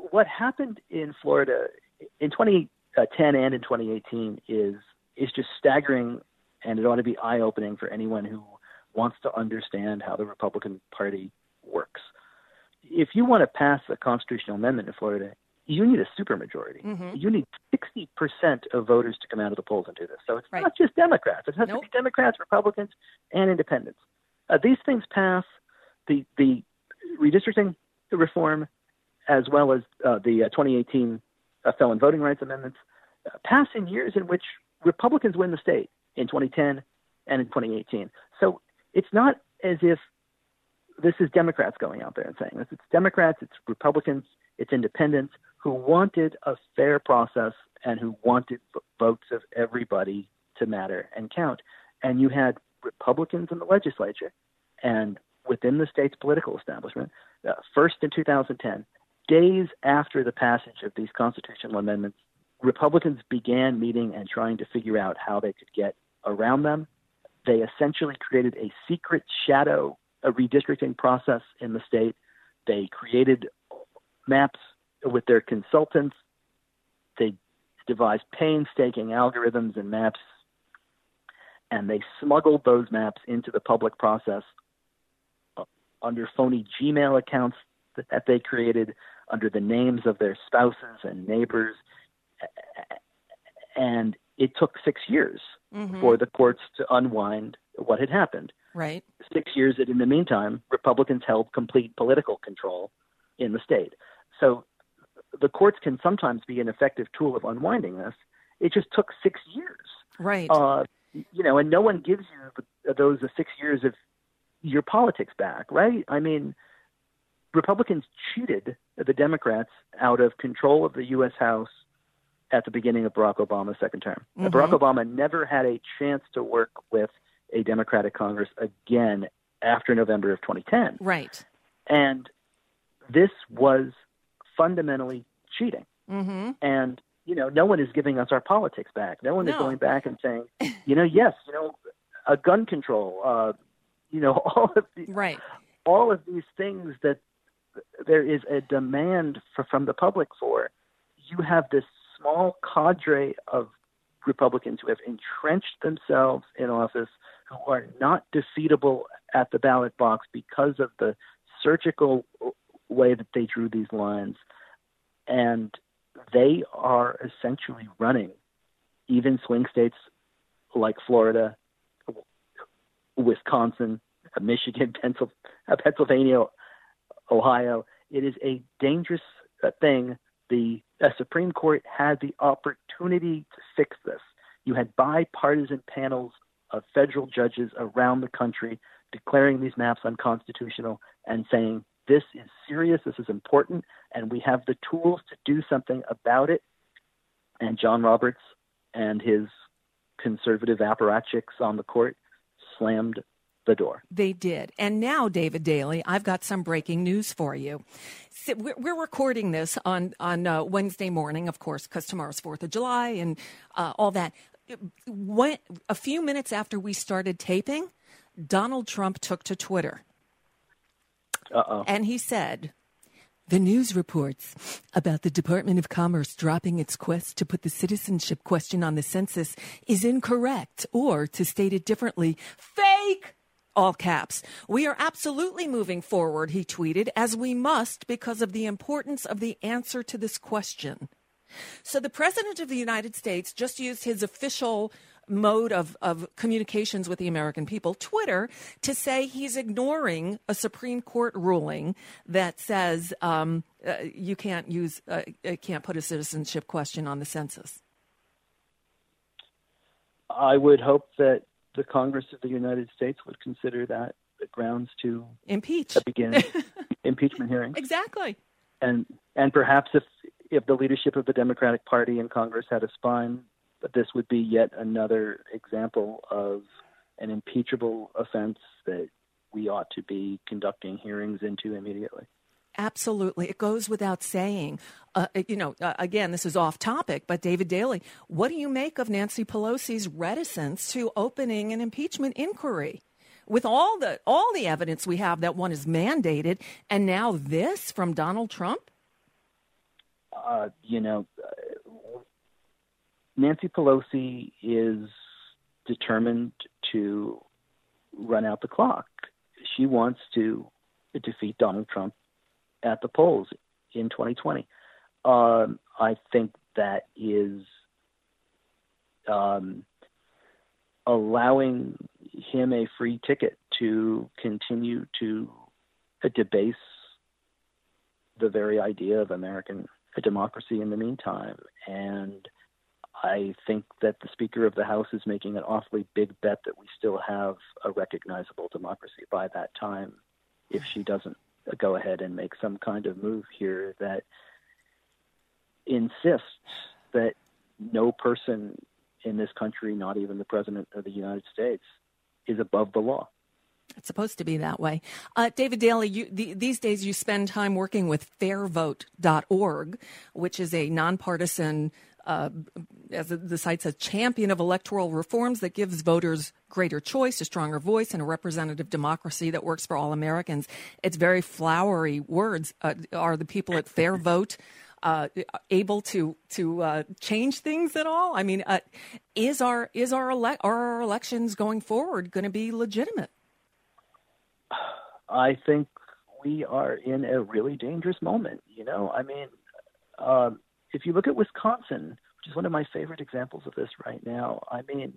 in Florida in 2010 and in 2018 is just staggering, and it ought to be eye-opening for anyone who wants to understand how the Republican Party works. if you want to pass a constitutional amendment in Florida, you need a supermajority. Mm-hmm. You need 60% of voters to come out of the polls and do this. So it's Right. not just Democrats. It has Nope. to be Democrats, Republicans, and independents. These things pass the redistricting reform as well as the 2018 felon voting rights amendments pass in years in which Republicans win the state in 2010 and in 2018. So it's not as if this is Democrats going out there and saying this. It's Democrats, it's Republicans, it's independents who wanted a fair process and who wanted votes of everybody to matter and count. And you had Republicans in the legislature and within the state's political establishment, first in 2010, days after the passage of these constitutional amendments, Republicans began meeting and trying to figure out how they could get around them. They essentially created a secret shadow redistricting process in the state. They created maps with their consultants. They devised painstaking algorithms and maps, and they smuggled those maps into the public process under phony Gmail accounts that they created under the names of their spouses and neighbors. And it took 6 years for the courts to unwind what had happened. Right. 6 years that in the meantime, Republicans held complete political control in the state. So the courts can sometimes be an effective tool of unwinding this. It just took 6 years. Right. And no one gives you those 6 years of your politics back, right? I mean, Republicans cheated the Democrats out of control of the U.S. House at the beginning of Barack Obama's second term. Mm-hmm. Barack Obama never had a chance to work with a Democratic Congress again after November of 2010. Right. And this was fundamentally cheating. Mm-hmm. And, no one is giving us our politics back. No one is going back and saying, yes, a gun control, all of these things that there is a demand from the public for. You have this small cadre of Republicans who have entrenched themselves in office, who are not defeatable at the ballot box because of the surgical way that they drew these lines. And they are essentially running even swing states like Florida, Wisconsin, Michigan, Pennsylvania, Ohio. It is a dangerous thing. The Supreme Court had the opportunity to fix this. You had bipartisan panels of federal judges around the country declaring these maps unconstitutional and saying, this is serious, this is important, and we have the tools to do something about it. And John Roberts and his conservative apparatchiks on the court slammed the door. They did. And now, David Daley, I've got some breaking news for you. So we're recording this on Wednesday morning, of course, because tomorrow's 4th of July and all that. A few minutes after we started taping, Donald Trump took to Twitter. Uh-oh. And he said, the news reports about the Department of Commerce dropping its quest to put the citizenship question on the census is incorrect, or, to state it differently, fake. All caps. We are absolutely moving forward, he tweeted, as we must because of the importance of the answer to this question. So the President of the United States just used his official mode of communications with the American people, Twitter, to say he's ignoring a Supreme Court ruling that says you can't put a citizenship question on the census. I would hope that the Congress of the United States would consider that the grounds to impeach, begin impeachment hearings. Exactly. And perhaps if the leadership of the Democratic Party in Congress had a spine, that this would be yet another example of an impeachable offense that we ought to be conducting hearings into immediately. Absolutely. It goes without saying. Again, this is off topic, but David Daley, what do you make of Nancy Pelosi's reticence to opening an impeachment inquiry? With all the evidence we have that one is mandated, and now this from Donald Trump? Nancy Pelosi is determined to run out the clock. She wants to defeat Donald Trump at the polls in 2020. I think that is allowing him a free ticket to continue to debase the very idea of American democracy in the meantime. And I think that the Speaker of the House is making an awfully big bet that we still have a recognizable democracy by that time, if she doesn't go ahead and make some kind of move here that insists that no person in this country, not even the President of the United States, is above the law. It's supposed to be that way. David Daley, these days you spend time working with fairvote.org, which is a nonpartisan, as the site says, champion of electoral reforms that gives voters greater choice, a stronger voice, and a representative democracy that works for all Americans. It's very flowery words. Are the people at Fair Vote able to change things at all? I mean, are our elections going forward going to be legitimate? I think we are in a really dangerous moment. I mean, if you look at Wisconsin, which is one of my favorite examples of this right now, I mean,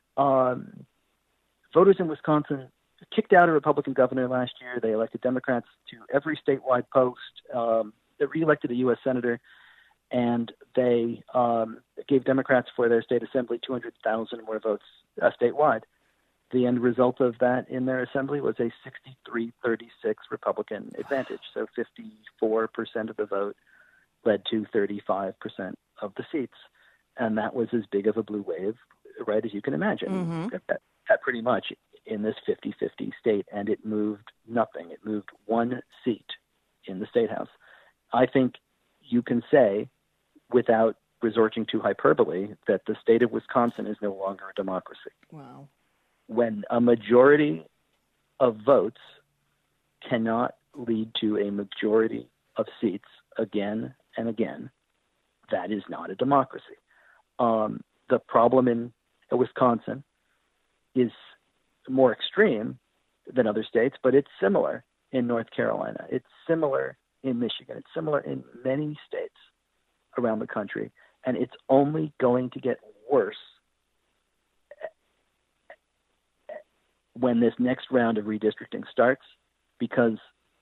voters in Wisconsin kicked out a Republican governor last year. They elected Democrats to every statewide post. They reelected a U.S. senator, and they gave Democrats for their state assembly 200,000 more votes statewide. The end result of that in their assembly was a 63-36 Republican advantage. So 54% of the vote led to 35% of the seats. And that was as big of a blue wave, right, as you can imagine. Mm-hmm. That pretty much in this 50-50 state. And it moved nothing. It moved one seat in the State House. I think you can say, without resorting to hyperbole, that the state of Wisconsin is no longer a democracy. Wow. When a majority of votes cannot lead to a majority of seats again and again, that is not a democracy. The problem in Wisconsin is more extreme than other states, but it's similar in North Carolina. It's similar in Michigan. It's similar in many states around the country, and it's only going to get worse when this next round of redistricting starts, because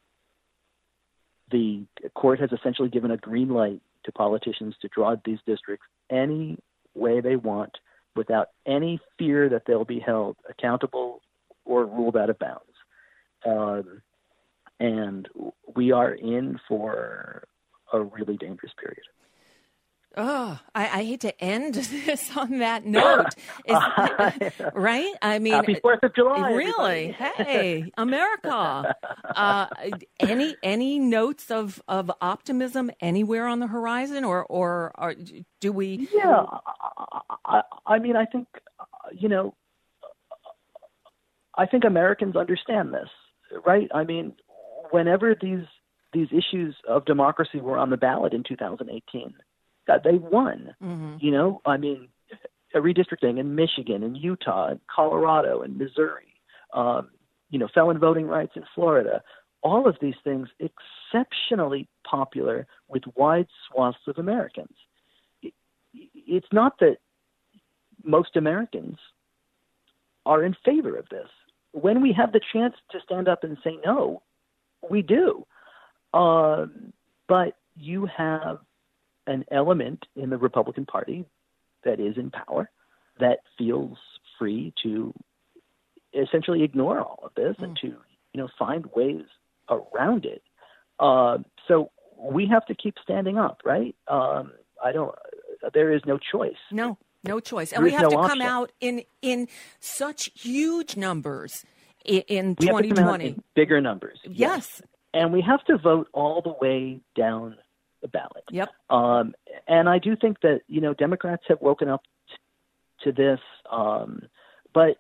the court has essentially given a green light to politicians to draw these districts any way they want without any fear that they'll be held accountable or ruled out of bounds. And we are in for a really dangerous period. Oh, I hate to end this on that note. Right? I mean, Happy 4th of July. Really? Hey, America. Any notes of optimism anywhere on the horizon, or do we? Yeah, I mean, I think, I think Americans understand this, right? I mean, whenever these issues of democracy were on the ballot in 2018, they won. Mm-hmm. I mean, redistricting in Michigan and Utah and Colorado and Missouri, felon voting rights in Florida, all of these things exceptionally popular with wide swaths of Americans. It's not that most Americans are in favor of this. When we have the chance to stand up and say no, we do. But you have an element in the Republican Party that is in power that feels free to essentially ignore all of this and to, find ways around it. So we have to keep standing up, right? There is no choice. No choice. And we have to come out in such huge numbers in 2020. We have to come out in bigger numbers. Yes. And we have to vote all the way down the ballot. Yep. And I do think that, Democrats have woken up to this. But,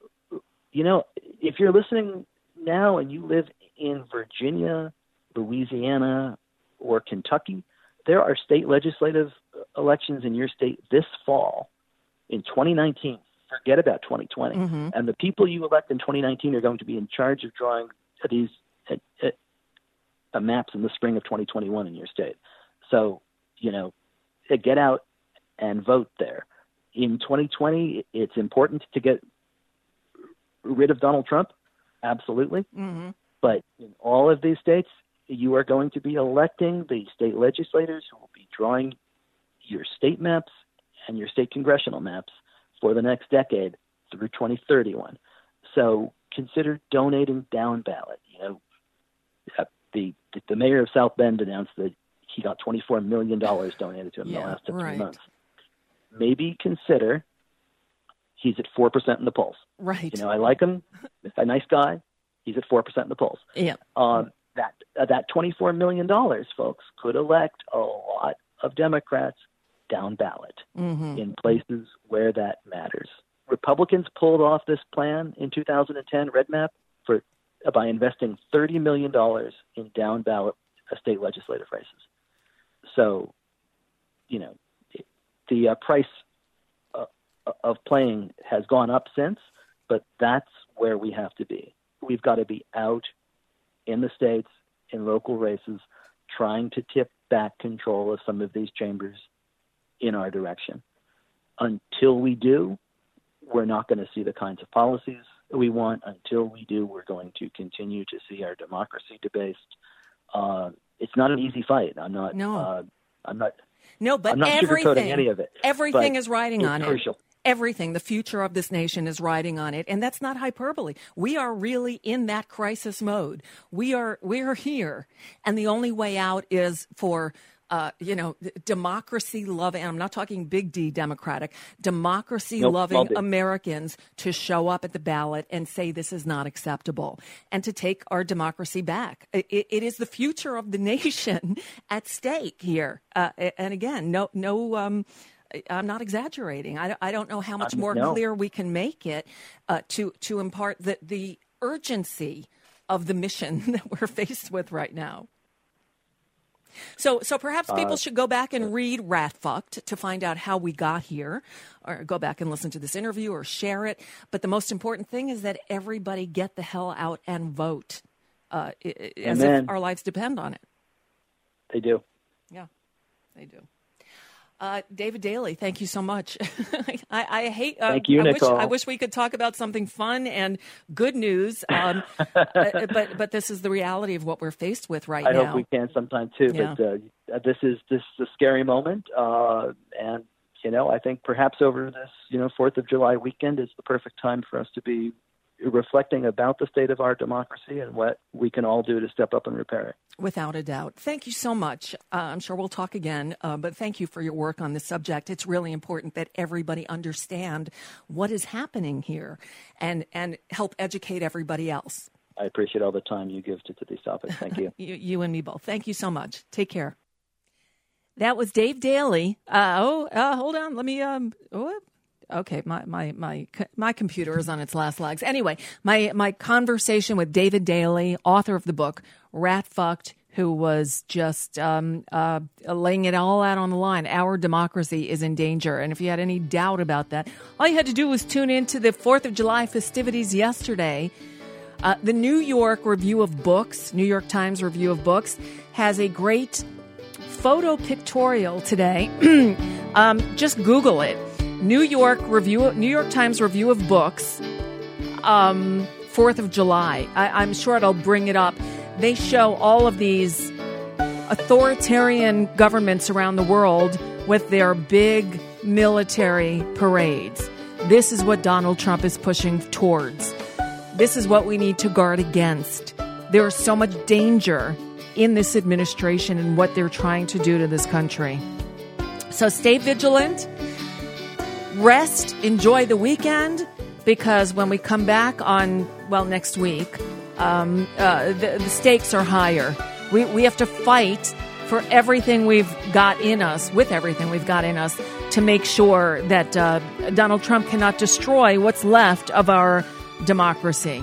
if you're listening now and you live in Virginia, Louisiana, or Kentucky, there are state legislative elections in your state this fall in 2019. Forget about 2020. Mm-hmm. And the people you elect in 2019 are going to be in charge of drawing these maps in the spring of 2021 in your state. So, get out and vote there. In 2020, it's important to get rid of Donald Trump, absolutely. Mm-hmm. But in all of these states, you are going to be electing the state legislators who will be drawing your state maps and your state congressional maps for the next decade through 2031. So consider donating down ballot. The mayor of South Bend announced that he got $24 million donated to him in the last 3 months. Maybe consider he's at 4% in the polls. Right. I like him. He's a nice guy. He's at 4% in the polls. Yeah. That $24 million, folks, could elect a lot of Democrats down ballot in places where that matters. Republicans pulled off this plan in 2010, Red Map, by investing $30 million in down ballot state legislative races. So, the price of playing has gone up since, but that's where we have to be. We've got to be out in the states, in local races, trying to tip back control of some of these chambers in our direction. Until we do, we're not going to see the kinds of policies we want. Until we do, we're going to continue to see our democracy debased. It's not an easy fight. I'm not sugarcoating any of it. Everything is riding on crucial. it. Everything. The future of this nation is riding on it. And that's not hyperbole. We are really in that crisis mode. We are here. And the only way out is for democracy loving, and I'm not talking big D Democratic, democracy loving Americans to show up at the ballot and say this is not acceptable and to take our democracy back. It is the future of the nation at stake here. And again, I'm not exaggerating. I don't know how much more clear we can make it to impart the urgency of the mission that we're faced with right now. So perhaps people should go back and read Rat Fucked to find out how we got here, or go back and listen to this interview or share it. But the most important thing is that everybody get the hell out and vote, as if our lives depend on it. They do. Yeah, they do. David Daley, thank you so much. I hate. Thank you, Nicole. I wish we could talk about something fun and good news, but this is the reality of what we're faced with right now. I hope we can sometime too. Yeah. But this is a scary moment, and I think perhaps over this 4th of July weekend is the perfect time for us to be reflecting about the state of our democracy and what we can all do to step up and repair it. Without a doubt. Thank you so much. I'm sure we'll talk again, but thank you for your work on this subject. It's really important that everybody understand what is happening here and help educate everybody else. I appreciate all the time you give to these topics. Thank you. you and me both. Thank you so much. Take care. That was Dave Daley. Hold on. Let me, okay, my computer is on its last legs. Anyway, my conversation with David Daley, author of the book Rat Fucked, who was just laying it all out on the line. Our democracy is in danger. And if you had any doubt about that, all you had to do was tune in to the 4th of July festivities yesterday. The New York Review of Books, New York Times Review of Books, has a great photo pictorial today. Just Google it. New York Times Review of Books, 4th of July. I'm sure it'll bring it up. They show all of these authoritarian governments around the world with their big military parades. This is what Donald Trump is pushing towards. This is what we need to guard against. There is so much danger in this administration and what they're trying to do to this country. So stay vigilant. Rest, enjoy the weekend, because when we come back on, next week, the stakes are higher. We have to fight for everything we've got in us, to make sure that Donald Trump cannot destroy what's left of our democracy.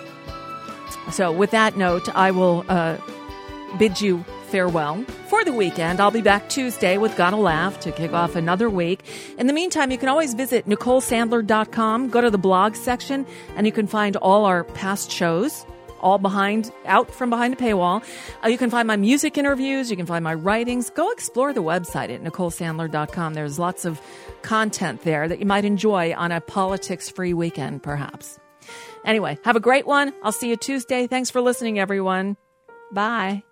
So with that note, I will bid you farewell for the weekend. I'll be back Tuesday with Gotta Laugh to kick off another week. In the meantime, you can always visit NicoleSandler.com, go to the blog section, and you can find all our past shows all out from behind a paywall. You can find my music interviews. You can find my writings. Go explore the website at NicoleSandler.com. There's lots of content there that you might enjoy on a politics-free weekend, perhaps. Anyway, have a great one. I'll see you Tuesday. Thanks for listening, everyone. Bye.